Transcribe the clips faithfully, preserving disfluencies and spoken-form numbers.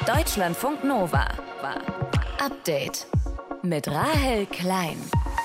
Deutschlandfunk Nova. Update mit Rahel Klein.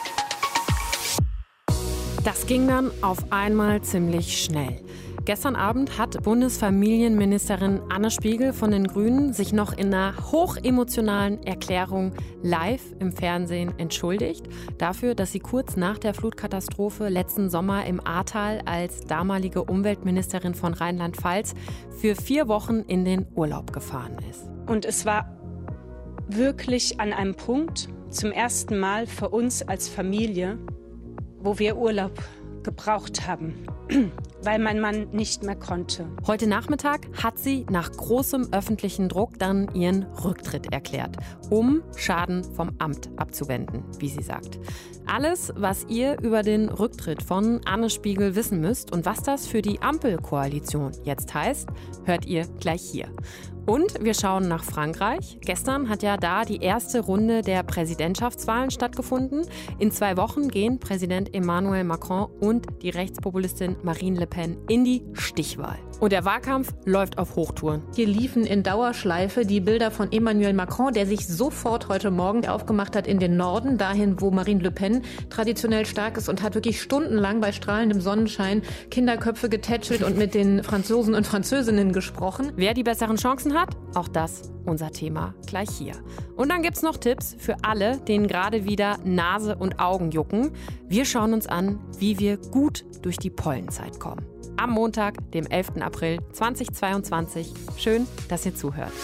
Das ging dann auf einmal ziemlich schnell. Gestern Abend hat Bundesfamilienministerin Anne Spiegel von den Grünen sich noch in einer hochemotionalen Erklärung live im Fernsehen entschuldigt. Dafür, dass sie kurz nach der Flutkatastrophe letzten Sommer im Ahrtal als damalige Umweltministerin von Rheinland-Pfalz für vier Wochen in den Urlaub gefahren ist. Und es war wirklich an einem Punkt, zum ersten Mal für uns als Familie, wo wir Urlaub gebraucht haben, weil mein Mann nicht mehr konnte. Heute Nachmittag hat sie nach großem öffentlichen Druck dann ihren Rücktritt erklärt, um Schaden vom Amt abzuwenden, wie sie sagt. Alles, was ihr über den Rücktritt von Anne Spiegel wissen müsst und was das für die Ampelkoalition jetzt heißt, hört ihr gleich hier. Und wir schauen nach Frankreich. Gestern hat ja da die erste Runde der Präsidentschaftswahlen stattgefunden. In zwei Wochen gehen Präsident Emmanuel Macron und die Rechtspopulistin Marine Le Pen in die Stichwahl. Und der Wahlkampf läuft auf Hochtouren. Hier liefen in Dauerschleife die Bilder von Emmanuel Macron, der sich sofort heute Morgen aufgemacht hat in den Norden, dahin, wo Marine Le Pen traditionell stark ist, und hat wirklich stundenlang bei strahlendem Sonnenschein Kinderköpfe getätschelt und mit den Franzosen und Französinnen gesprochen. Wer die besseren Chancen hat, auch das unser Thema gleich hier. Und dann gibt's noch Tipps für alle, denen gerade wieder Nase und Augen jucken. Wir schauen uns an, wie wir gut durch die Pollenzeit kommen. Am Montag, dem elften April zweitausendzweiundzwanzig. Schön, dass ihr zuhört.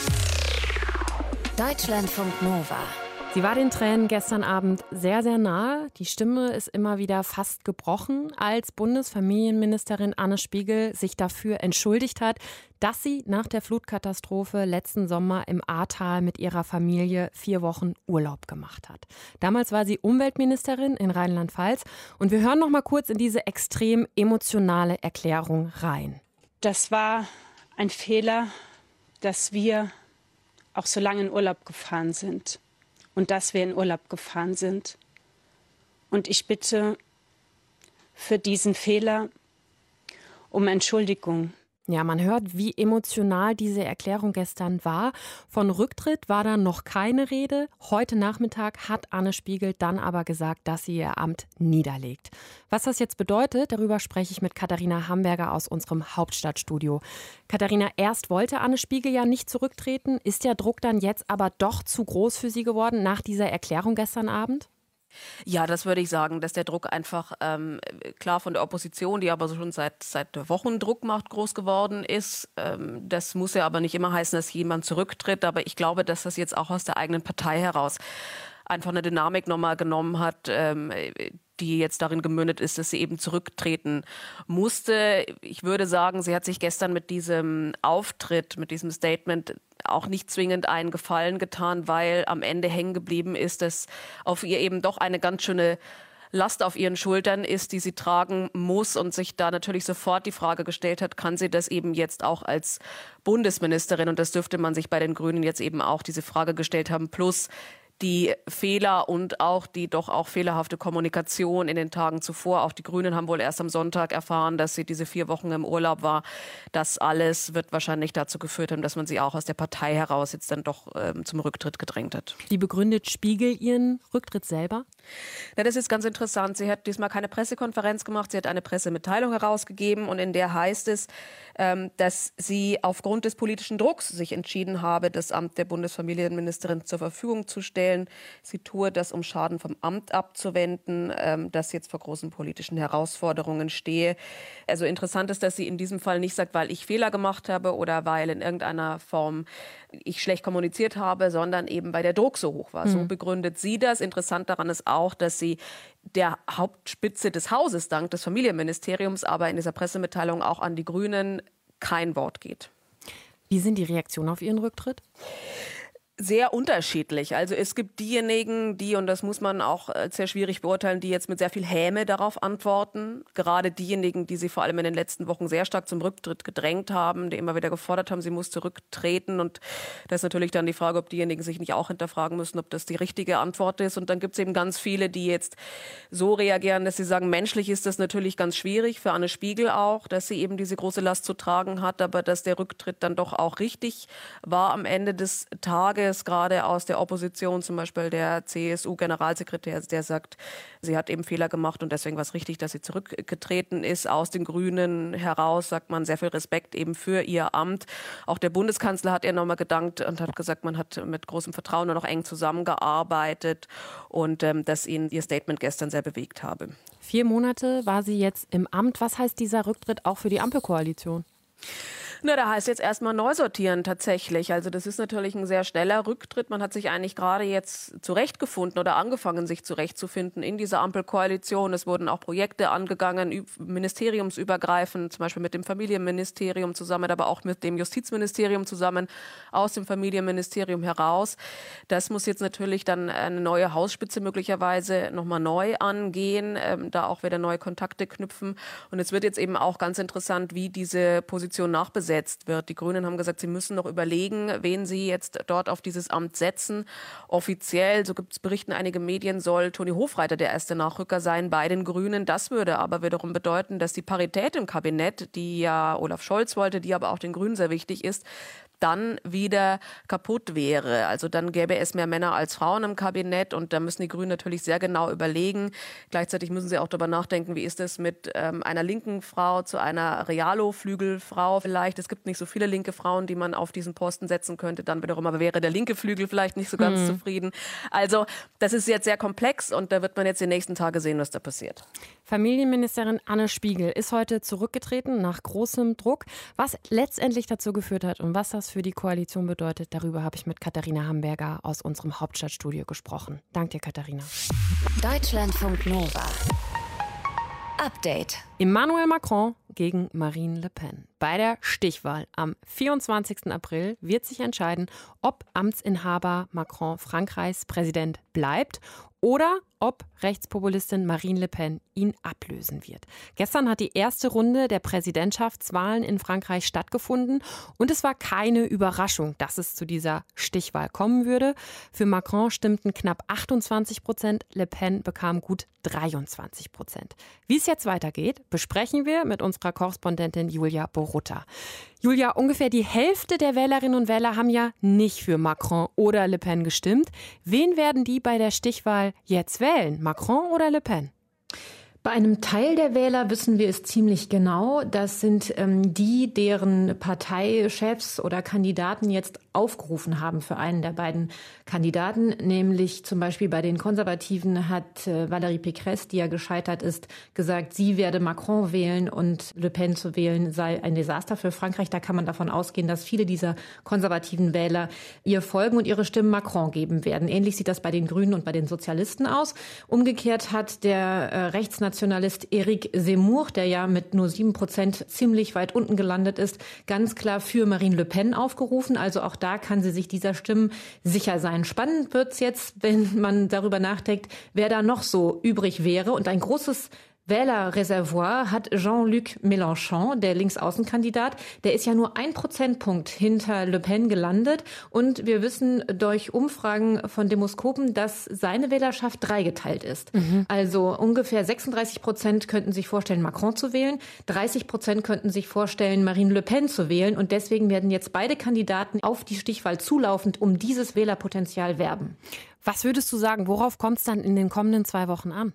Deutschlandfunk Nova. Sie war den Tränen gestern Abend sehr, sehr nahe. Die Stimme ist immer wieder fast gebrochen, als Bundesfamilienministerin Anne Spiegel sich dafür entschuldigt hat, dass sie nach der Flutkatastrophe letzten Sommer im Ahrtal mit ihrer Familie vier Wochen Urlaub gemacht hat. Damals war sie Umweltministerin in Rheinland-Pfalz. Und wir hören noch mal kurz in diese extrem emotionale Erklärung rein. Das war ein Fehler, dass wir auch so lange in Urlaub gefahren sind. Und dass wir in Urlaub gefahren sind. Und ich bitte für diesen Fehler um Entschuldigung. Ja, man hört, wie emotional diese Erklärung gestern war. Von Rücktritt war da noch keine Rede. Heute Nachmittag hat Anne Spiegel dann aber gesagt, dass sie ihr Amt niederlegt. Was das jetzt bedeutet, darüber spreche ich mit Katharina Hamburger aus unserem Hauptstadtstudio. Katharina, erst wollte Anne Spiegel ja nicht zurücktreten. Ist der Druck dann jetzt aber doch zu groß für sie geworden nach dieser Erklärung gestern Abend? Ja, das würde ich sagen, dass der Druck einfach ähm, klar von der Opposition, die aber schon seit, seit Wochen Druck macht, groß geworden ist. Ähm, das muss ja aber nicht immer heißen, dass jemand zurücktritt. Aber ich glaube, dass das jetzt auch aus der eigenen Partei heraus einfach eine Dynamik nochmal genommen hat, ähm, die jetzt darin gemündet ist, dass sie eben zurücktreten musste. Ich würde sagen, sie hat sich gestern mit diesem Auftritt, mit diesem Statement auch nicht zwingend einen Gefallen getan, weil am Ende hängen geblieben ist, dass auf ihr eben doch eine ganz schöne Last auf ihren Schultern ist, die sie tragen muss, und sich da natürlich sofort die Frage gestellt hat, kann sie das eben jetzt auch als Bundesministerin? Und das dürfte man sich bei den Grünen jetzt eben auch diese Frage gestellt haben, plus die Fehler und auch die doch auch fehlerhafte Kommunikation in den Tagen zuvor. Auch die Grünen haben wohl erst am Sonntag erfahren, dass sie diese vier Wochen im Urlaub war. Das alles wird wahrscheinlich dazu geführt haben, dass man sie auch aus der Partei heraus jetzt dann doch ähm, zum Rücktritt gedrängt hat. Wie begründet Spiegel ihren Rücktritt selber? Ja, das ist ganz interessant. Sie hat diesmal keine Pressekonferenz gemacht. Sie hat eine Pressemitteilung herausgegeben, und in der heißt es, ähm, dass sie aufgrund des politischen Drucks sich entschieden habe, das Amt der Bundesfamilienministerin zur Verfügung zu stellen. Sie tue das, um Schaden vom Amt abzuwenden, ähm, das jetzt vor großen politischen Herausforderungen stehe. Also interessant ist, dass sie in diesem Fall nicht sagt, weil ich Fehler gemacht habe oder weil in irgendeiner Form ich schlecht kommuniziert habe, sondern eben weil der Druck so hoch war. Mhm. So begründet sie das. Interessant daran ist auch, dass sie der Hauptspitze des Hauses dank des Familienministeriums, aber in dieser Pressemitteilung auch an die Grünen kein Wort geht. Wie sind die Reaktionen auf ihren Rücktritt? Sehr unterschiedlich. Also es gibt diejenigen, die, und das muss man auch sehr schwierig beurteilen, die jetzt mit sehr viel Häme darauf antworten. Gerade diejenigen, die sie vor allem in den letzten Wochen sehr stark zum Rücktritt gedrängt haben, die immer wieder gefordert haben, sie muss zurücktreten. Und da ist natürlich dann die Frage, ob diejenigen sich nicht auch hinterfragen müssen, ob das die richtige Antwort ist. Und dann gibt es eben ganz viele, die jetzt so reagieren, dass sie sagen, menschlich ist das natürlich ganz schwierig, für Anne Spiegel auch, dass sie eben diese große Last zu tragen hat, aber dass der Rücktritt dann doch auch richtig war am Ende des Tages. Gerade aus der Opposition, zum Beispiel der C S U-Generalsekretär, der sagt, sie hat eben Fehler gemacht und deswegen war es richtig, dass sie zurückgetreten ist. Aus den Grünen heraus sagt man sehr viel Respekt eben für ihr Amt. Auch der Bundeskanzler hat ihr nochmal gedankt und hat gesagt, man hat mit großem Vertrauen und auch eng zusammengearbeitet und ähm, dass ihn ihr Statement gestern sehr bewegt habe. Vier Monate war sie jetzt im Amt. Was heißt dieser Rücktritt auch für die Ampelkoalition? Na, da heißt jetzt erstmal neu sortieren tatsächlich. Also das ist natürlich ein sehr schneller Rücktritt. Man hat sich eigentlich gerade jetzt zurechtgefunden oder angefangen, sich zurechtzufinden in dieser Ampelkoalition. Es wurden auch Projekte angegangen, ministeriumsübergreifend, zum Beispiel mit dem Familienministerium zusammen, aber auch mit dem Justizministerium zusammen, aus dem Familienministerium heraus. Das muss jetzt natürlich dann eine neue Hausspitze möglicherweise nochmal neu angehen, ähm, da auch wieder neue Kontakte knüpfen. Und es wird jetzt eben auch ganz interessant, wie diese Position nachbesetzt wird. Die Grünen haben gesagt, sie müssen noch überlegen, wen sie jetzt dort auf dieses Amt setzen. Offiziell, so gibt es berichten einige Medien, soll Toni Hofreiter der erste Nachrücker sein bei den Grünen. Das würde aber wiederum bedeuten, dass die Parität im Kabinett, die ja Olaf Scholz wollte, die aber auch den Grünen sehr wichtig ist, dann wieder kaputt wäre. Also dann gäbe es mehr Männer als Frauen im Kabinett und da müssen die Grünen natürlich sehr genau überlegen. Gleichzeitig müssen sie auch darüber nachdenken, wie ist es mit ähm, einer linken Frau zu einer Realo-Flügelfrau vielleicht. Es gibt nicht so viele linke Frauen, die man auf diesen Posten setzen könnte. Dann wiederum aber wäre der linke Flügel vielleicht nicht so ganz mhm. zufrieden. Also das ist jetzt sehr komplex und da wird man jetzt die nächsten Tage sehen, was da passiert. Familienministerin Anne Spiegel ist heute zurückgetreten nach großem Druck. Was letztendlich dazu geführt hat und was das für die Koalition bedeutet, darüber habe ich mit Katharina Hamburger aus unserem Hauptstadtstudio gesprochen. Danke dir, Katharina. Deutschlandfunk Nova. Update. Emmanuel Macron gegen Marine Le Pen. Bei der Stichwahl am vierundzwanzigsten April wird sich entscheiden, ob Amtsinhaber Macron Frankreichs Präsident bleibt oder ob Rechtspopulistin Marine Le Pen ihn ablösen wird. Gestern hat die erste Runde der Präsidentschaftswahlen in Frankreich stattgefunden und es war keine Überraschung, dass es zu dieser Stichwahl kommen würde. Für Macron stimmten knapp achtundzwanzig Prozent, Le Pen bekam gut dreiundzwanzig Prozent. Wie es jetzt weitergeht, besprechen wir mit unserer Korrespondentin Julia Borutta. Julia, ungefähr die Hälfte der Wählerinnen und Wähler haben ja nicht für Macron oder Le Pen gestimmt. Wen werden die bei der Stichwahl jetzt wählen? Macron oder Le Pen? Bei einem Teil der Wähler wissen wir es ziemlich genau. Das sind ähm, die, deren Parteichefs oder Kandidaten jetzt aufgerufen haben für einen der beiden Kandidaten. Nämlich zum Beispiel bei den Konservativen hat äh, Valérie Pécresse, die ja gescheitert ist, gesagt, sie werde Macron wählen und Le Pen zu wählen sei ein Desaster für Frankreich. Da kann man davon ausgehen, dass viele dieser konservativen Wähler ihr folgen und ihre Stimmen Macron geben werden. Ähnlich sieht das bei den Grünen und bei den Sozialisten aus. Umgekehrt hat der äh, Rechtsnationalist Éric Zemmour, der ja mit nur sieben Prozent ziemlich weit unten gelandet ist, ganz klar für Marine Le Pen aufgerufen. Also auch da kann sie sich dieser Stimmen sicher sein. Spannend wird's jetzt, wenn man darüber nachdenkt, wer da noch so übrig wäre. Und ein großes Wählerreservoir hat Jean-Luc Mélenchon, der Linksaußenkandidat. Der ist ja nur ein Prozentpunkt hinter Le Pen gelandet. Und wir wissen durch Umfragen von Demoskopen, dass seine Wählerschaft dreigeteilt ist. Mhm. Also ungefähr sechsunddreißig Prozent könnten sich vorstellen, Macron zu wählen. dreißig Prozent könnten sich vorstellen, Marine Le Pen zu wählen. Und deswegen werden jetzt beide Kandidaten auf die Stichwahl zulaufend um dieses Wählerpotenzial werben. Was würdest du sagen, worauf kommt es dann in den kommenden zwei Wochen an?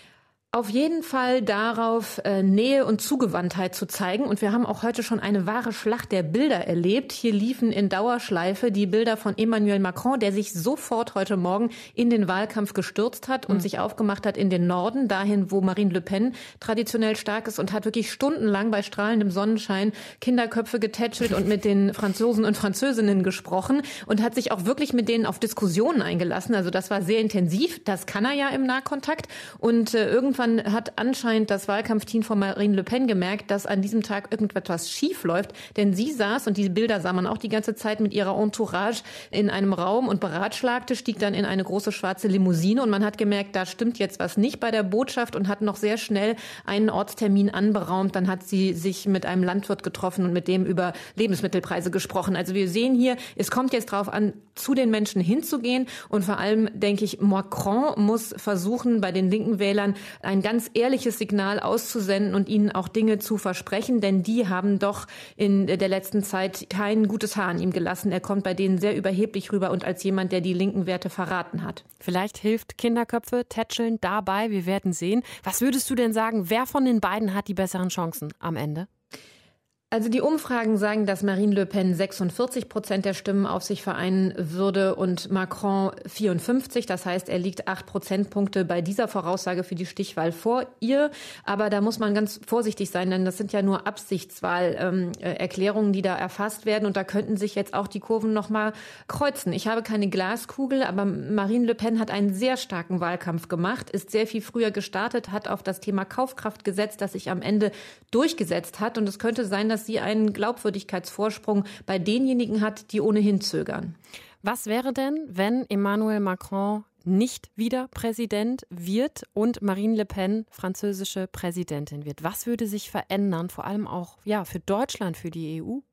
Auf jeden Fall darauf, äh, Nähe und Zugewandtheit zu zeigen. Und wir haben auch heute schon eine wahre Schlacht der Bilder erlebt. Hier liefen in Dauerschleife die Bilder von Emmanuel Macron, der sich sofort heute Morgen in den Wahlkampf gestürzt hat und mhm. sich aufgemacht hat in den Norden, dahin, wo Marine Le Pen traditionell stark ist, und hat wirklich stundenlang bei strahlendem Sonnenschein Kinderköpfe getätschelt und mit den Franzosen und Französinnen gesprochen und hat sich auch wirklich mit denen auf Diskussionen eingelassen. Also das war sehr intensiv. Das kann er ja im Nahkontakt. Und äh, irgendwann irgendwann hat anscheinend das Wahlkampfteam von Marine Le Pen gemerkt, dass an diesem Tag irgendetwas schief läuft. Denn sie saß, und diese Bilder sah man auch die ganze Zeit, mit ihrer Entourage in einem Raum und beratschlagte, stieg dann in eine große schwarze Limousine. Und man hat gemerkt, da stimmt jetzt was nicht bei der Botschaft und hat noch sehr schnell einen Ortstermin anberaumt. Dann hat sie sich mit einem Landwirt getroffen und mit dem über Lebensmittelpreise gesprochen. Also wir sehen hier, es kommt jetzt drauf an, zu den Menschen hinzugehen. Und vor allem, denke ich, Macron muss versuchen, bei den linken Wählern ein ganz ehrliches Signal auszusenden und ihnen auch Dinge zu versprechen. Denn die haben doch in der letzten Zeit kein gutes Haar an ihm gelassen. Er kommt bei denen sehr überheblich rüber und als jemand, der die linken Werte verraten hat. Vielleicht hilft Kinderköpfe tätscheln dabei. Wir werden sehen. Was würdest du denn sagen, wer von den beiden hat die besseren Chancen am Ende? Also die Umfragen sagen, dass Marine Le Pen sechsundvierzig Prozent der Stimmen auf sich vereinen würde und Macron vierundfünfzig. Das heißt, er liegt acht Prozentpunkte bei dieser Voraussage für die Stichwahl vor ihr. Aber da muss man ganz vorsichtig sein, denn das sind ja nur Absichtswahlerklärungen, ähm, die da erfasst werden. Und da könnten sich jetzt auch die Kurven noch mal kreuzen. Ich habe keine Glaskugel, aber Marine Le Pen hat einen sehr starken Wahlkampf gemacht, ist sehr viel früher gestartet, hat auf das Thema Kaufkraft gesetzt, das sich am Ende durchgesetzt hat. Und es könnte sein, dass sie einen Glaubwürdigkeitsvorsprung bei denjenigen hat, die ohnehin zögern. Was wäre denn, wenn Emmanuel Macron nicht wieder Präsident wird und Marine Le Pen französische Präsidentin wird? Was würde sich verändern, vor allem auch ja, für Deutschland, für die E U?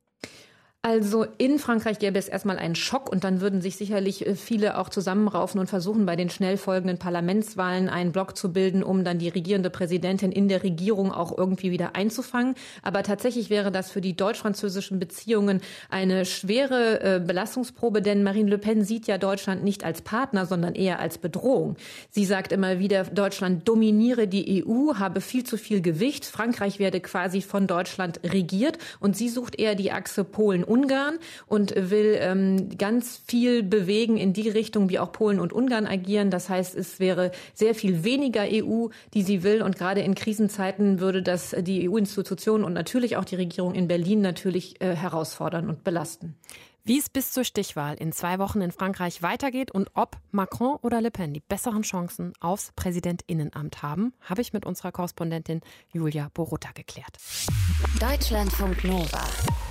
Also in Frankreich gäbe es erstmal einen Schock und dann würden sich sicherlich viele auch zusammenraufen und versuchen, bei den schnell folgenden Parlamentswahlen einen Block zu bilden, um dann die regierende Präsidentin in der Regierung auch irgendwie wieder einzufangen. Aber tatsächlich wäre das für die deutsch-französischen Beziehungen eine schwere äh, Belastungsprobe, denn Marine Le Pen sieht ja Deutschland nicht als Partner, sondern eher als Bedrohung. Sie sagt immer wieder, Deutschland dominiere die E U, habe viel zu viel Gewicht, Frankreich werde quasi von Deutschland regiert und sie sucht eher die Achse Polen Ungarn und will ähm, ganz viel bewegen in die Richtung, wie auch Polen und Ungarn agieren. Das heißt, es wäre sehr viel weniger E U, die sie will. Und gerade in Krisenzeiten würde das die E U-Institutionen und natürlich auch die Regierung in Berlin natürlich äh, herausfordern und belasten. Wie es bis zur Stichwahl in zwei Wochen in Frankreich weitergeht und ob Macron oder Le Pen die besseren Chancen aufs Präsidentинnenamt haben, habe ich mit unserer Korrespondentin Julia Borutta geklärt. Deutschlandfunk Nova.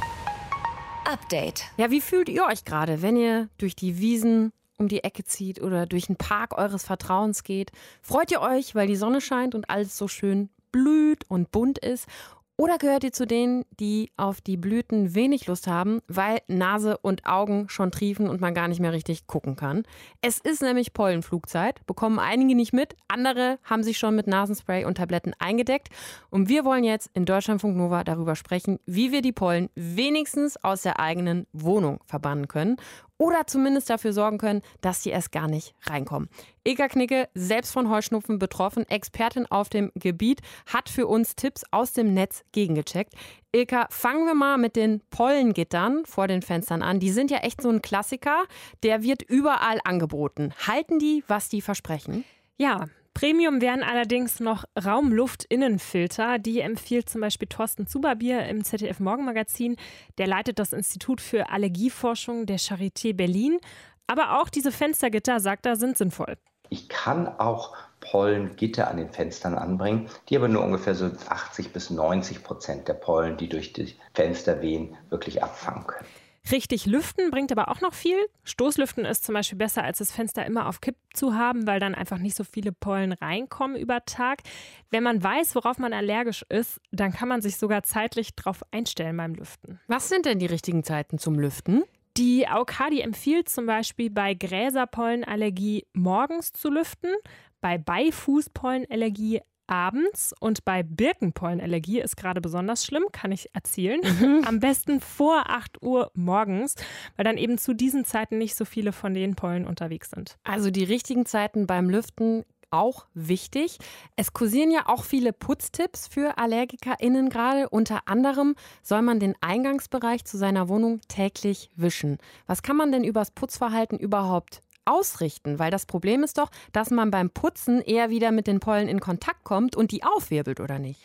Update. Ja, wie fühlt ihr euch gerade, wenn ihr durch die Wiesen um die Ecke zieht oder durch einen Park eures Vertrauens geht? Freut ihr euch, weil die Sonne scheint und alles so schön blüht und bunt ist? Oder gehört ihr zu denen, die auf die Blüten wenig Lust haben, weil Nase und Augen schon triefen und man gar nicht mehr richtig gucken kann? Es ist nämlich Pollenflugzeit, bekommen einige nicht mit, andere haben sich schon mit Nasenspray und Tabletten eingedeckt. Und wir wollen jetzt in Deutschlandfunk Nova darüber sprechen, wie wir die Pollen wenigstens aus der eigenen Wohnung verbannen können. Oder zumindest dafür sorgen können, dass sie erst gar nicht reinkommen. Ilka Knicke, selbst von Heuschnupfen betroffen, Expertin auf dem Gebiet, hat für uns Tipps aus dem Netz gegengecheckt. Ilka, fangen wir mal mit den Pollengittern vor den Fenstern an. Die sind ja echt so ein Klassiker, der wird überall angeboten. Halten die, was die versprechen? Ja, Premium wären allerdings noch Raumluftinnenfilter. Die empfiehlt zum Beispiel Thorsten Zuberbier im Z D F-Morgenmagazin. Der leitet das Institut für Allergieforschung der Charité Berlin. Aber auch diese Fenstergitter, sagt er, sind sinnvoll. Ich kann auch Pollengitter an den Fenstern anbringen, die aber nur ungefähr so achtzig bis neunzig Prozent der Pollen, die durch die Fenster wehen, wirklich abfangen können. Richtig lüften bringt aber auch noch viel. Stoßlüften ist zum Beispiel besser, als das Fenster immer auf Kipp zu haben, weil dann einfach nicht so viele Pollen reinkommen über Tag. Wenn man weiß, worauf man allergisch ist, dann kann man sich sogar zeitlich drauf einstellen beim Lüften. Was sind denn die richtigen Zeiten zum Lüften? Die A O K, die empfiehlt zum Beispiel bei Gräserpollenallergie morgens zu lüften, bei Beifußpollenallergie abends und bei Birkenpollenallergie ist gerade besonders schlimm, kann ich erzählen. Mhm. Am besten vor acht Uhr morgens, weil dann eben zu diesen Zeiten nicht so viele von den Pollen unterwegs sind. Also die richtigen Zeiten beim Lüften auch wichtig. Es kursieren ja auch viele Putztipps für AllergikerInnen gerade. Unter anderem soll man den Eingangsbereich zu seiner Wohnung täglich wischen. Was kann man denn übers Putzverhalten überhaupt ausrichten? Weil das Problem ist doch, dass man beim Putzen eher wieder mit den Pollen in Kontakt kommt und die aufwirbelt, oder nicht?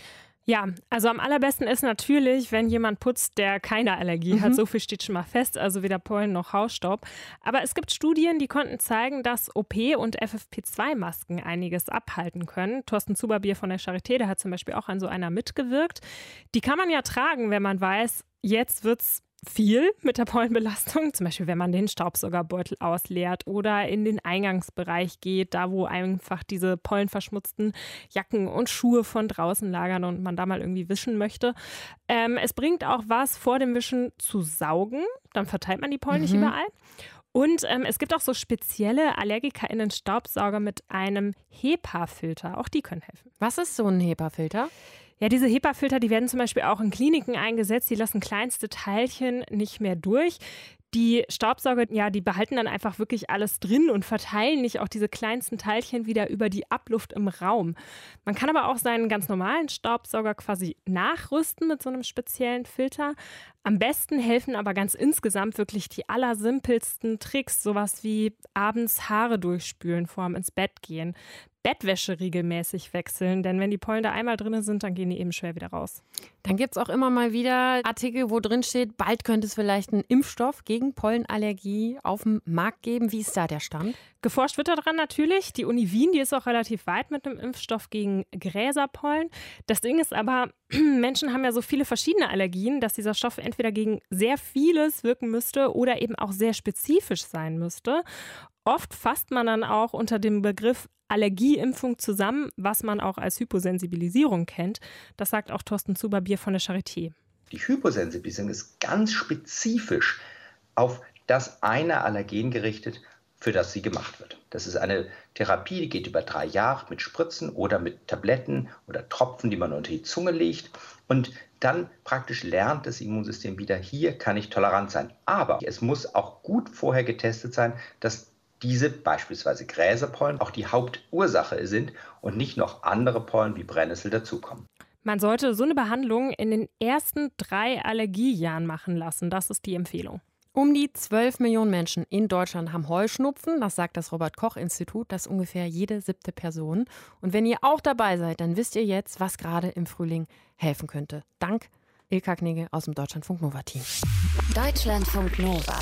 Ja, also am allerbesten ist natürlich, wenn jemand putzt, der keine Allergie hat. Mhm. So viel steht schon mal fest, also weder Pollen noch Hausstaub. Aber es gibt Studien, die konnten zeigen, dass O P- und F F P zwei Masken einiges abhalten können. Thorsten Zuberbier von der Charité, der hat zum Beispiel auch an so einer mitgewirkt. Die kann man ja tragen, wenn man weiß, jetzt wird's viel mit der Pollenbelastung, zum Beispiel wenn man den Staubsaugerbeutel ausleert oder in den Eingangsbereich geht, da wo einfach diese pollenverschmutzten Jacken und Schuhe von draußen lagern und man da mal irgendwie wischen möchte. Ähm, es bringt auch was, vor dem Wischen zu saugen, dann verteilt man die Pollen mhm. nicht überall. Und ähm, es gibt auch so spezielle AllergikerInnen-Staubsauger mit einem HEPA-Filter, auch die können helfen. Was ist so ein HEPA-Filter? Ja, diese HEPA-Filter, die werden zum Beispiel auch in Kliniken eingesetzt. Die lassen kleinste Teilchen nicht mehr durch. Die Staubsauger, ja, die behalten dann einfach wirklich alles drin und verteilen nicht auch diese kleinsten Teilchen wieder über die Abluft im Raum. Man kann aber auch seinen ganz normalen Staubsauger quasi nachrüsten mit so einem speziellen Filter. Am besten helfen aber ganz insgesamt wirklich die allersimpelsten Tricks, sowas wie abends Haare durchspülen, vorm ins Bett gehen. Bettwäsche regelmäßig wechseln, denn wenn die Pollen da einmal drin sind, dann gehen die eben schwer wieder raus. Dann gibt es auch immer mal wieder Artikel, wo drin steht, bald könnte es vielleicht einen Impfstoff gegen Pollenallergie auf dem Markt geben. Wie ist da der Stand? Geforscht wird daran natürlich. Die Uni Wien, die ist auch relativ weit mit einem Impfstoff gegen Gräserpollen. Das Ding ist aber, Menschen haben ja so viele verschiedene Allergien, dass dieser Stoff entweder gegen sehr vieles wirken müsste oder eben auch sehr spezifisch sein müsste. Oft fasst man dann auch unter dem Begriff Allergieimpfung zusammen, was man auch als Hyposensibilisierung kennt. Das sagt auch Thorsten Zuberbier von der Charité. Die Hyposensibilisierung ist ganz spezifisch auf das eine Allergen gerichtet, für das sie gemacht wird. Das ist eine Therapie, die geht über drei Jahre mit Spritzen oder mit Tabletten oder Tropfen, die man unter die Zunge legt. Und dann praktisch lernt das Immunsystem wieder, hier kann ich tolerant sein. Aber es muss auch gut vorher getestet sein, dass diese beispielsweise Gräserpollen auch die Hauptursache sind und nicht noch andere Pollen wie Brennnessel dazukommen. Man sollte so eine Behandlung in den ersten drei Allergiejahren machen lassen. Das ist die Empfehlung. Um die zwölf Millionen Menschen in Deutschland haben Heuschnupfen. Das sagt das Robert-Koch-Institut. Das ist ungefähr jede siebte Person. Und wenn ihr auch dabei seid, dann wisst ihr jetzt, was gerade im Frühling helfen könnte. Dank Ilka Knigge aus dem Deutschlandfunk-Nova-Team. Deutschlandfunk Nova.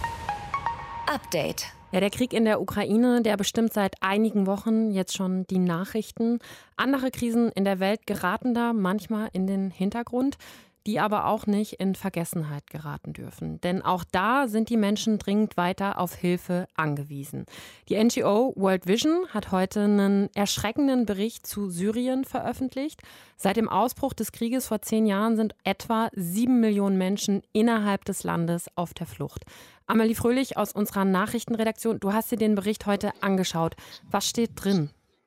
Update. Ja, der Krieg in der Ukraine, der bestimmt seit einigen Wochen jetzt schon die Nachrichten. Andere Krisen in der Welt geraten da manchmal in den Hintergrund, die aber auch nicht in Vergessenheit geraten dürfen. Denn auch da sind die Menschen dringend weiter auf Hilfe angewiesen. Die N G O World Vision hat heute einen erschreckenden Bericht zu Syrien veröffentlicht. Seit dem Ausbruch des Krieges vor zehn Jahren sind etwa sieben Millionen Menschen innerhalb des Landes auf der Flucht. Amelie Fröhlich aus unserer Nachrichtenredaktion, du hast dir den Bericht heute angeschaut. Was steht drin?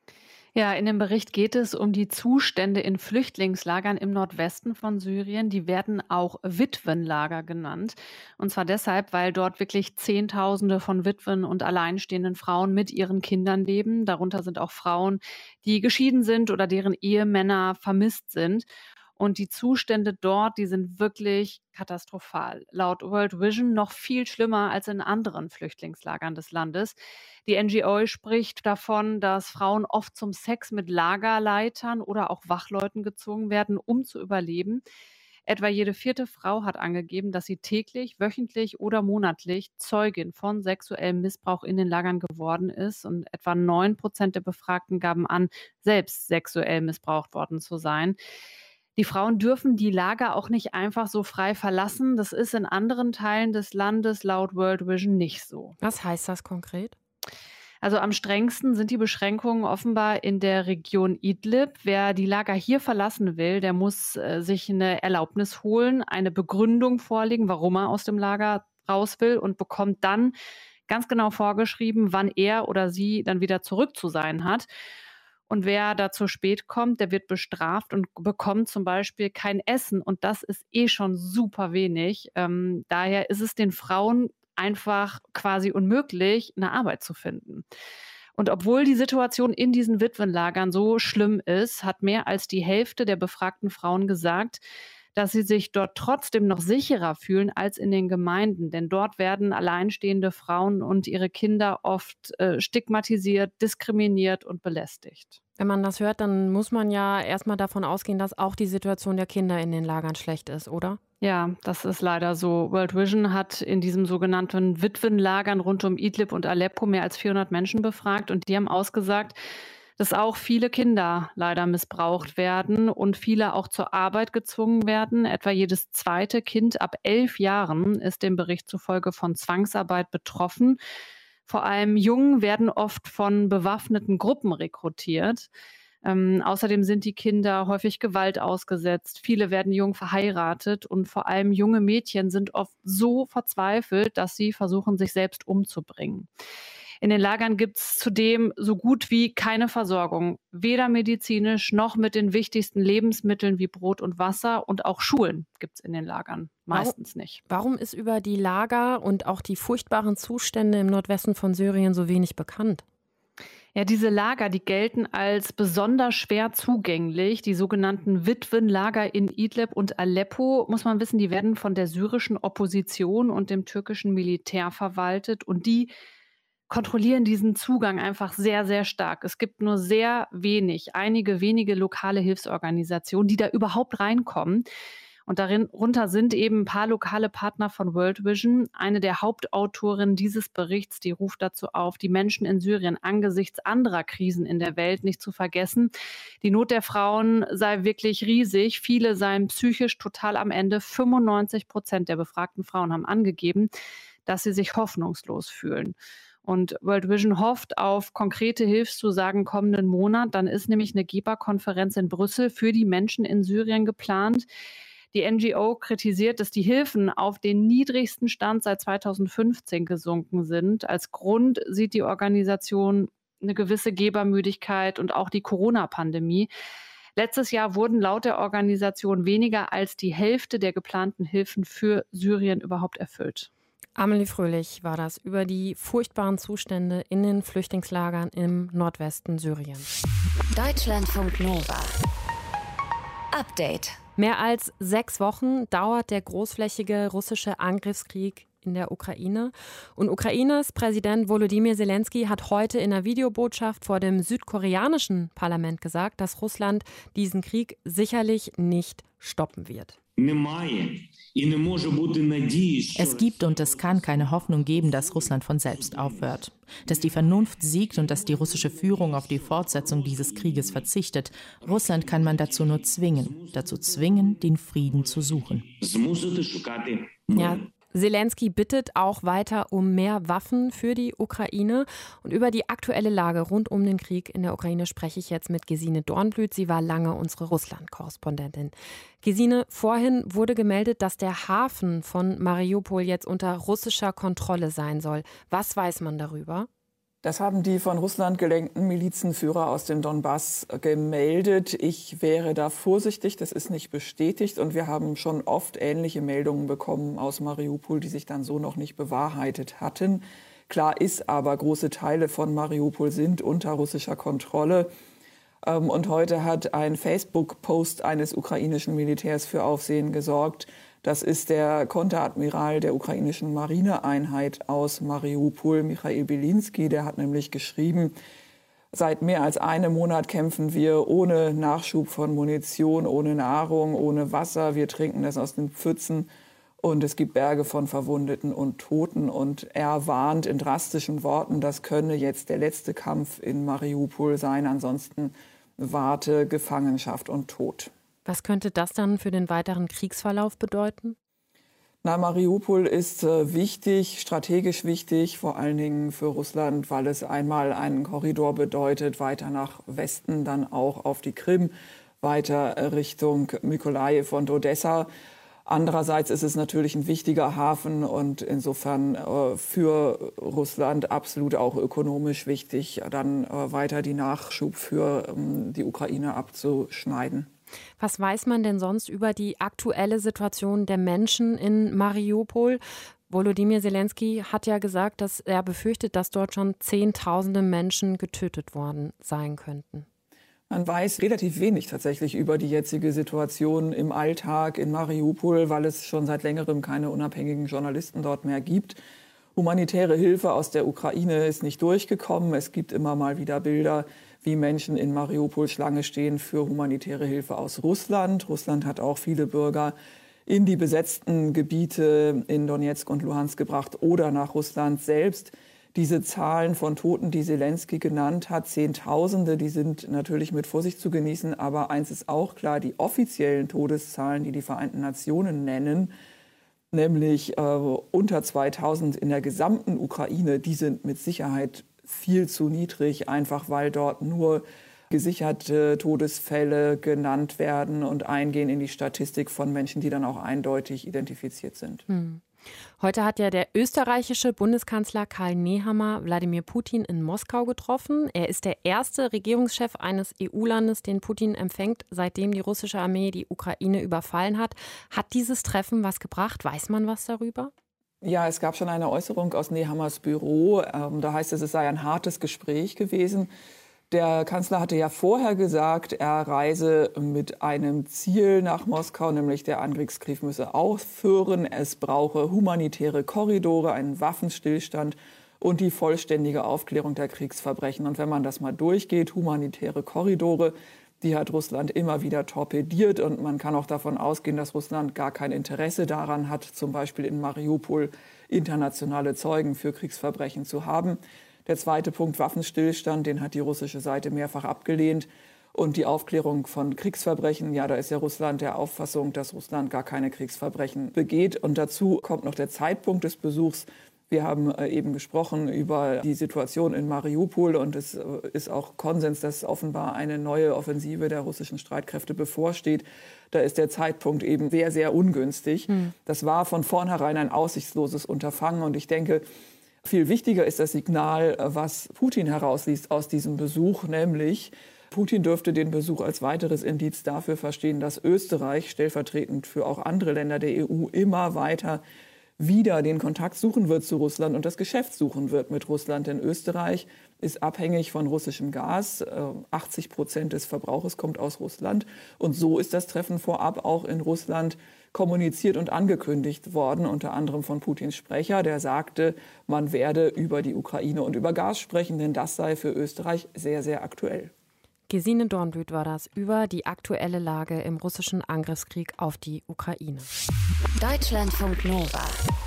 Ja, in dem Bericht geht es um die Zustände in Flüchtlingslagern im Nordwesten von Syrien. Die werden auch Witwenlager genannt. Und zwar deshalb, weil dort wirklich Zehntausende von Witwen und alleinstehenden Frauen mit ihren Kindern leben. Darunter sind auch Frauen, die geschieden sind oder deren Ehemänner vermisst sind. Und die Zustände dort, die sind wirklich katastrophal. Laut World Vision noch viel schlimmer als in anderen Flüchtlingslagern des Landes. Die N G O spricht davon, dass Frauen oft zum Sex mit Lagerleitern oder auch Wachleuten gezwungen werden, um zu überleben. Etwa jede vierte Frau hat angegeben, dass sie täglich, wöchentlich oder monatlich Zeugin von sexuellem Missbrauch in den Lagern geworden ist. Und etwa neun Prozent der Befragten gaben an, selbst sexuell missbraucht worden zu sein. Die Frauen dürfen die Lager auch nicht einfach so frei verlassen. Das ist in anderen Teilen des Landes laut World Vision nicht so. Was heißt das konkret? Also am strengsten sind die Beschränkungen offenbar in der Region Idlib. Wer die Lager hier verlassen will, der muss äh, sich eine Erlaubnis holen, eine Begründung vorlegen, warum er aus dem Lager raus will und bekommt dann ganz genau vorgeschrieben, wann er oder sie dann wieder zurück zu sein hat. Und wer da zu spät kommt, der wird bestraft und bekommt zum Beispiel kein Essen. Und das ist eh schon super wenig. Ähm, daher ist es den Frauen einfach quasi unmöglich, eine Arbeit zu finden. Und obwohl die Situation in diesen Witwenlagern so schlimm ist, hat mehr als die Hälfte der befragten Frauen gesagt, dass sie sich dort trotzdem noch sicherer fühlen als in den Gemeinden. Denn dort werden alleinstehende Frauen und ihre Kinder oft äh, stigmatisiert, diskriminiert und belästigt. Wenn man das hört, dann muss man ja erstmal davon ausgehen, dass auch die Situation der Kinder in den Lagern schlecht ist, oder? Ja, das ist leider so. World Vision hat in diesen sogenannten Witwenlagern rund um Idlib und Aleppo mehr als vierhundert Menschen befragt und die haben ausgesagt, dass auch viele Kinder leider missbraucht werden und viele auch zur Arbeit gezwungen werden. Etwa jedes zweite Kind ab elf Jahren ist dem Bericht zufolge von Zwangsarbeit betroffen. Vor allem Jungen werden oft von bewaffneten Gruppen rekrutiert. Ähm, außerdem sind die Kinder häufig Gewalt ausgesetzt. Viele werden jung verheiratet und vor allem junge Mädchen sind oft so verzweifelt, dass sie versuchen, sich selbst umzubringen. In den Lagern gibt es zudem so gut wie keine Versorgung, weder medizinisch noch mit den wichtigsten Lebensmitteln wie Brot und Wasser. Und auch Schulen gibt es in den Lagern meistens warum, nicht. Warum ist über die Lager und auch die furchtbaren Zustände im Nordwesten von Syrien so wenig bekannt? Ja, diese Lager, die gelten als besonders schwer zugänglich. Die sogenannten Witwenlager in Idlib und Aleppo, muss man wissen, die werden von der syrischen Opposition und dem türkischen Militär verwaltet. Und die kontrollieren diesen Zugang einfach sehr, sehr stark. Es gibt nur sehr wenig, einige wenige lokale Hilfsorganisationen, die da überhaupt reinkommen. Und darunter sind eben ein paar lokale Partner von World Vision. Eine der Hauptautorinnen dieses Berichts, die ruft dazu auf, die Menschen in Syrien angesichts anderer Krisen in der Welt nicht zu vergessen. Die Not der Frauen sei wirklich riesig. Viele seien psychisch total am Ende. fünfundneunzig Prozent der befragten Frauen haben angegeben, dass sie sich hoffnungslos fühlen. Und World Vision hofft auf konkrete Hilfszusagen kommenden Monat. Dann ist nämlich eine Geberkonferenz in Brüssel für die Menschen in Syrien geplant. Die N G O kritisiert, dass die Hilfen auf den niedrigsten Stand seit zweitausendfünfzehn gesunken sind. Als Grund sieht die Organisation eine gewisse Gebermüdigkeit und auch die Corona-Pandemie. Letztes Jahr wurden laut der Organisation weniger als die Hälfte der geplanten Hilfen für Syrien überhaupt erfüllt. Amelie Fröhlich war das über die furchtbaren Zustände in den Flüchtlingslagern im Nordwesten Syriens. Deutschlandfunk Nova. Update. Mehr als sechs Wochen dauert der großflächige russische Angriffskrieg in der Ukraine. Und Ukraines Präsident Volodymyr Zelensky hat heute in einer Videobotschaft vor dem südkoreanischen Parlament gesagt, dass Russland diesen Krieg sicherlich nicht stoppen wird. Es gibt und es kann keine Hoffnung geben, dass Russland von selbst aufhört. Dass die Vernunft siegt und dass die russische Führung auf die Fortsetzung dieses Krieges verzichtet. Russland kann man dazu nur zwingen, dazu zwingen, den Frieden zu suchen. Ja. Zelensky bittet auch weiter um mehr Waffen für die Ukraine. Und über die aktuelle Lage rund um den Krieg in der Ukraine spreche ich jetzt mit Gesine Dornblüt. Sie war lange unsere Russland-Korrespondentin. Gesine, vorhin wurde gemeldet, dass der Hafen von Mariupol jetzt unter russischer Kontrolle sein soll. Was weiß man darüber? Das haben die von Russland gelenkten Milizenführer aus dem Donbass gemeldet. Ich wäre da vorsichtig, das ist nicht bestätigt. Und wir haben schon oft ähnliche Meldungen bekommen aus Mariupol, die sich dann so noch nicht bewahrheitet hatten. Klar ist aber, große Teile von Mariupol sind unter russischer Kontrolle. Und heute hat ein Facebook-Post eines ukrainischen Militärs für Aufsehen gesorgt. Das ist der Konteradmiral der ukrainischen Marineeinheit aus Mariupol, Michail Bielinski. Der hat nämlich geschrieben, seit mehr als einem Monat kämpfen wir ohne Nachschub von Munition, ohne Nahrung, ohne Wasser. Wir trinken das aus den Pfützen und es gibt Berge von Verwundeten und Toten. Und er warnt in drastischen Worten, das könne jetzt der letzte Kampf in Mariupol sein. Ansonsten warte Gefangenschaft und Tod. Was könnte das dann für den weiteren Kriegsverlauf bedeuten? Na, Mariupol ist äh, wichtig, strategisch wichtig, vor allen Dingen für Russland, weil es einmal einen Korridor bedeutet, weiter nach Westen, dann auch auf die Krim, weiter Richtung Mykolajiw und Odessa. Andererseits ist es natürlich ein wichtiger Hafen und insofern äh, für Russland absolut auch ökonomisch wichtig, dann äh, weiter die Nachschub für ähm, die Ukraine abzuschneiden. Was weiß man denn sonst über die aktuelle Situation der Menschen in Mariupol? Volodymyr Zelensky hat ja gesagt, dass er befürchtet, dass dort schon Zehntausende Menschen getötet worden sein könnten. Man weiß relativ wenig tatsächlich über die jetzige Situation im Alltag in Mariupol, weil es schon seit längerem keine unabhängigen Journalisten dort mehr gibt. Humanitäre Hilfe aus der Ukraine ist nicht durchgekommen. Es gibt immer mal wieder Bilder, wie Menschen in Mariupol Schlange stehen für humanitäre Hilfe aus Russland. Russland hat auch viele Bürger in die besetzten Gebiete in Donetsk und Luhansk gebracht oder nach Russland selbst. Diese Zahlen von Toten, die Zelensky genannt hat, Zehntausende, die sind natürlich mit Vorsicht zu genießen. Aber eins ist auch klar, die offiziellen Todeszahlen, die die Vereinten Nationen nennen, nämlich äh, unter zweitausend in der gesamten Ukraine, die sind mit Sicherheit viel zu niedrig, einfach weil dort nur gesicherte Todesfälle genannt werden und eingehen in die Statistik von Menschen, die dann auch eindeutig identifiziert sind. Hm. Heute hat ja der österreichische Bundeskanzler Karl Nehammer Wladimir Putin in Moskau getroffen. Er ist der erste Regierungschef eines E U-Landes, den Putin empfängt, seitdem die russische Armee die Ukraine überfallen hat. Hat dieses Treffen was gebracht? Weiß man was darüber? Ja, es gab schon eine Äußerung aus Nehammers Büro. Ähm, da heißt es, es sei ein hartes Gespräch gewesen. Der Kanzler hatte ja vorher gesagt, er reise mit einem Ziel nach Moskau, nämlich der Angriffskrieg müsse aufhören. Es brauche humanitäre Korridore, einen Waffenstillstand und die vollständige Aufklärung der Kriegsverbrechen. Und wenn man das mal durchgeht, humanitäre Korridore, die hat Russland immer wieder torpediert. Und man kann auch davon ausgehen, dass Russland gar kein Interesse daran hat, zum Beispiel in Mariupol internationale Zeugen für Kriegsverbrechen zu haben. Der zweite Punkt, Waffenstillstand, den hat die russische Seite mehrfach abgelehnt. Und die Aufklärung von Kriegsverbrechen, ja, da ist ja Russland der Auffassung, dass Russland gar keine Kriegsverbrechen begeht. Und dazu kommt noch der Zeitpunkt des Besuchs. Wir haben eben gesprochen über die Situation in Mariupol und es ist auch Konsens, dass offenbar eine neue Offensive der russischen Streitkräfte bevorsteht. Da ist der Zeitpunkt eben sehr, sehr ungünstig. Hm. Das war von vornherein ein aussichtsloses Unterfangen und ich denke, viel wichtiger ist das Signal, was Putin herausliest aus diesem Besuch, nämlich Putin dürfte den Besuch als weiteres Indiz dafür verstehen, dass Österreich, stellvertretend für auch andere Länder der E U, immer weiter wieder den Kontakt suchen wird zu Russland und das Geschäft suchen wird mit Russland. Denn Österreich ist abhängig von russischem Gas. achtzig Prozent des Verbrauches kommt aus Russland. Und so ist das Treffen vorab auch in Russland kommuniziert und angekündigt worden, unter anderem von Putins Sprecher, der sagte, man werde über die Ukraine und über Gas sprechen, denn das sei für Österreich sehr, sehr aktuell. Gesine Dornblüt war das über die aktuelle Lage im russischen Angriffskrieg auf die Ukraine. Deutschlandfunk Nova.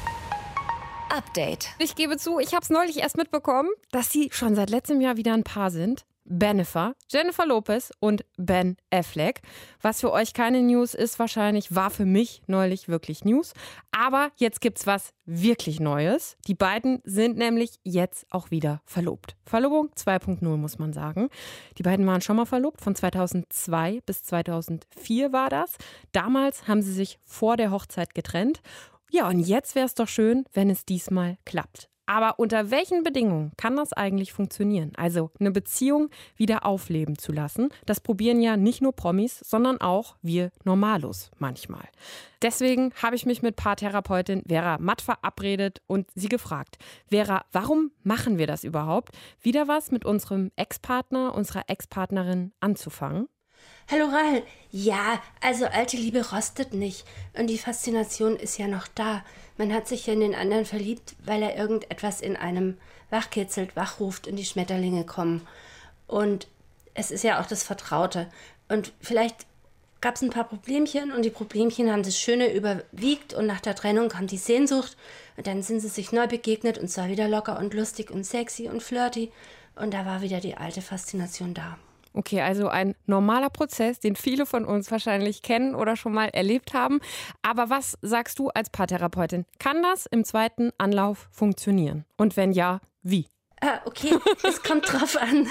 Update. Ich gebe zu, ich habe es neulich erst mitbekommen, dass sie schon seit letztem Jahr wieder ein Paar sind. Bennifer, Jennifer Lopez und Ben Affleck. Was für euch keine News ist wahrscheinlich, war für mich neulich wirklich News. Aber jetzt gibt's was wirklich Neues. Die beiden sind nämlich jetzt auch wieder verlobt. Verlobung zwei Punkt null muss man sagen. Die beiden waren schon mal verlobt, von zweitausendzwei bis zweitausendvier war das. Damals haben sie sich vor der Hochzeit getrennt. Ja, und jetzt wäre es doch schön, wenn es diesmal klappt. Aber unter welchen Bedingungen kann das eigentlich funktionieren? Also eine Beziehung wieder aufleben zu lassen. Das probieren ja nicht nur Promis, sondern auch wir Normalos manchmal. Deswegen habe ich mich mit Paartherapeutin Vera Matt verabredet und sie gefragt: Vera, warum machen wir das überhaupt? Wieder was mit unserem Ex-Partner, unserer Ex-Partnerin anzufangen? Hallo Rahel. Ja, also alte Liebe rostet nicht. Und die Faszination ist ja noch da. Man hat sich ja in den anderen verliebt, weil er irgendetwas in einem wachkitzelt, wachruft und die Schmetterlinge kommen. Und es ist ja auch das Vertraute. Und vielleicht gab es ein paar Problemchen und die Problemchen haben das Schöne überwiegt und nach der Trennung kam die Sehnsucht und dann sind sie sich neu begegnet und zwar wieder locker und lustig und sexy und flirty und da war wieder die alte Faszination da. Okay, also ein normaler Prozess, den viele von uns wahrscheinlich kennen oder schon mal erlebt haben. Aber was sagst du als Paartherapeutin? Kann das im zweiten Anlauf funktionieren? Und wenn ja, wie? Ah, okay, es kommt drauf an.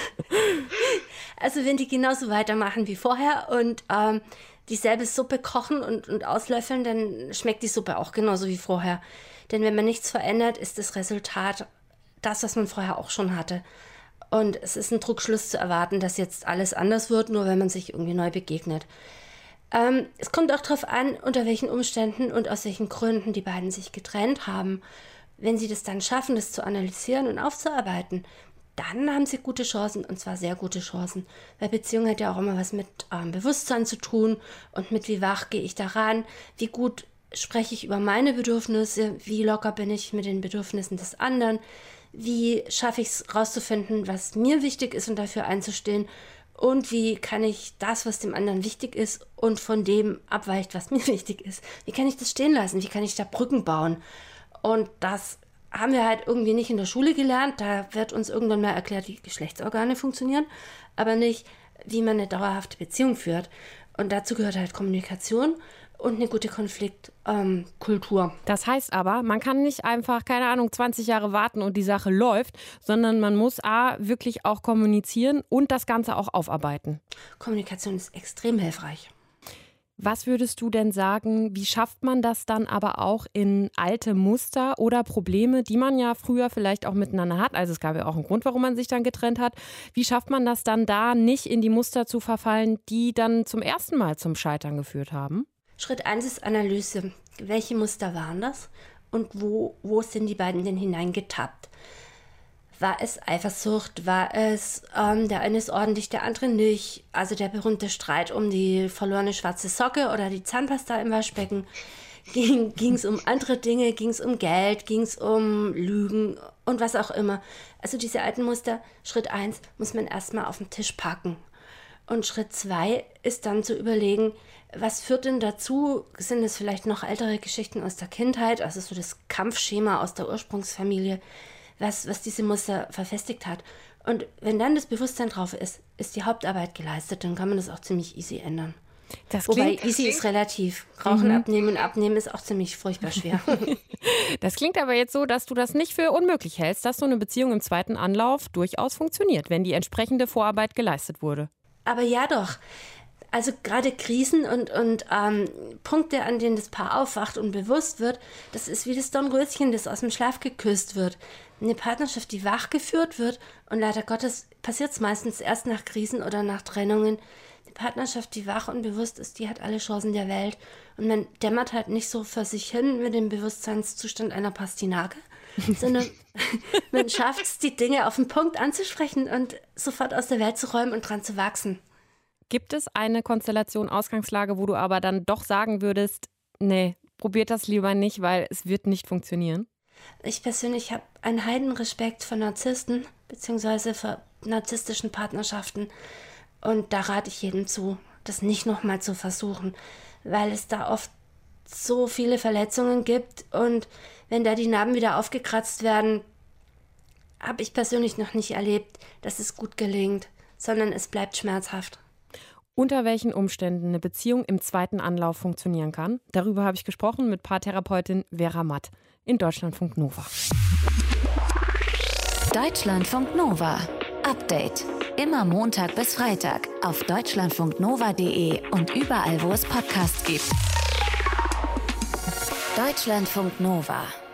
Also wenn die genauso weitermachen wie vorher und ähm, dieselbe Suppe kochen und, und auslöffeln, dann schmeckt die Suppe auch genauso wie vorher. Denn wenn man nichts verändert, ist das Resultat das, was man vorher auch schon hatte. Und es ist ein Trugschluss zu erwarten, dass jetzt alles anders wird, nur wenn man sich irgendwie neu begegnet. Ähm, es kommt auch darauf an, unter welchen Umständen und aus welchen Gründen die beiden sich getrennt haben. Wenn sie das dann schaffen, das zu analysieren und aufzuarbeiten, dann haben sie gute Chancen, und zwar sehr gute Chancen. Weil Beziehung hat ja auch immer was mit ähm, Bewusstsein zu tun und mit wie wach gehe ich daran, wie gut spreche ich über meine Bedürfnisse? Wie locker bin ich mit den Bedürfnissen des anderen? Wie schaffe ich es rauszufinden, was mir wichtig ist und dafür einzustehen? Und wie kann ich das, was dem anderen wichtig ist und von dem abweicht, was mir wichtig ist, wie kann ich das stehen lassen? Wie kann ich da Brücken bauen? Und das haben wir halt irgendwie nicht in der Schule gelernt. Da wird uns irgendwann mal erklärt, wie Geschlechtsorgane funktionieren, aber nicht, wie man eine dauerhafte Beziehung führt. Und dazu gehört halt Kommunikation und eine gute Konfliktkultur. Ähm, das heißt aber, man kann nicht einfach, keine Ahnung, zwanzig Jahre warten und die Sache läuft, sondern man muss A, wirklich auch kommunizieren und das Ganze auch aufarbeiten. Kommunikation ist extrem hilfreich. Was würdest du denn sagen, wie schafft man das dann aber auch in alte Muster oder Probleme, die man ja früher vielleicht auch miteinander hat? Also es gab ja auch einen Grund, warum man sich dann getrennt hat. Wie schafft man das dann da, nicht in die Muster zu verfallen, die dann zum ersten Mal zum Scheitern geführt haben? Schritt eins ist Analyse. Welche Muster waren das und wo, wo sind die beiden denn hineingetappt? War es Eifersucht? War es, ähm, der eine ist ordentlich, der andere nicht? Also der berühmte Streit um die verlorene schwarze Socke oder die Zahnpasta im Waschbecken. Ging es um andere Dinge? Ging es um Geld? Ging es um Lügen und was auch immer? Also diese alten Muster, Schritt eins muss man erstmal auf den Tisch packen. Und Schritt zwei ist dann zu überlegen, was führt denn dazu? Sind es vielleicht noch ältere Geschichten aus der Kindheit, also so das Kampfschema aus der Ursprungsfamilie, was, was diese Muster verfestigt hat. Und wenn dann das Bewusstsein drauf ist, ist die Hauptarbeit geleistet, dann kann man das auch ziemlich easy ändern. Das Wobei klingt, easy ist relativ. Rauchen mhm. abnehmen und abnehmen ist auch ziemlich furchtbar schwer. Das klingt aber jetzt so, dass du das nicht für unmöglich hältst, dass so eine Beziehung im zweiten Anlauf durchaus funktioniert, wenn die entsprechende Vorarbeit geleistet wurde. Aber ja doch. Also gerade Krisen und, und ähm, Punkte, an denen das Paar aufwacht und bewusst wird, das ist wie das Dornröschen, das aus dem Schlaf geküsst wird. Eine Partnerschaft, die wach geführt wird, und leider Gottes passiert es meistens erst nach Krisen oder nach Trennungen. Eine Partnerschaft, die wach und bewusst ist, die hat alle Chancen der Welt. Und man dämmert halt nicht so vor sich hin mit dem Bewusstseinszustand einer Pastinake, sondern man schafft es, die Dinge auf den Punkt anzusprechen und sofort aus der Welt zu räumen und dran zu wachsen. Gibt es eine Konstellation, Ausgangslage, wo du aber dann doch sagen würdest, nee, probiert das lieber nicht, weil es wird nicht funktionieren? Ich persönlich habe einen Heidenrespekt vor Narzissten beziehungsweise vor narzisstischen Partnerschaften. Und da rate ich jedem zu, das nicht nochmal zu versuchen, weil es da oft so viele Verletzungen gibt. Und wenn da die Narben wieder aufgekratzt werden, habe ich persönlich noch nicht erlebt, dass es gut gelingt, sondern es bleibt schmerzhaft. Unter welchen Umständen eine Beziehung im zweiten Anlauf funktionieren kann, darüber habe ich gesprochen mit Paartherapeutin Vera Matt in Deutschlandfunk Nova. Deutschlandfunk Nova. Update. Immer Montag bis Freitag auf deutschlandfunknova punkt de und überall, wo es Podcasts gibt. Deutschlandfunk Nova.